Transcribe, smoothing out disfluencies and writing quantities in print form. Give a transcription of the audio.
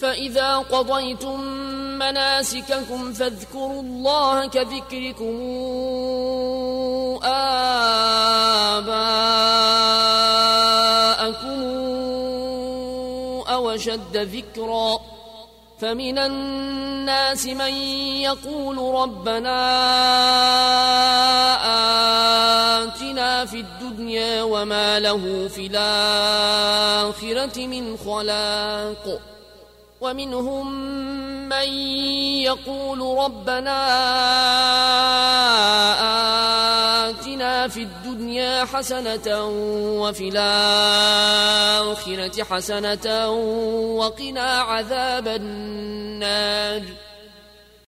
فإذا قضيتم مناسككم فاذكروا الله كذكركم آباءكم أو أشد ذكرا فمن الناس من يقول ربنا آتنا في الدنيا وما له في الآخرة من خلاق ومنهم من يقول ربنا آتنا في الدنيا حسنة وفي الآخرة حسنة وقنا عذاب النار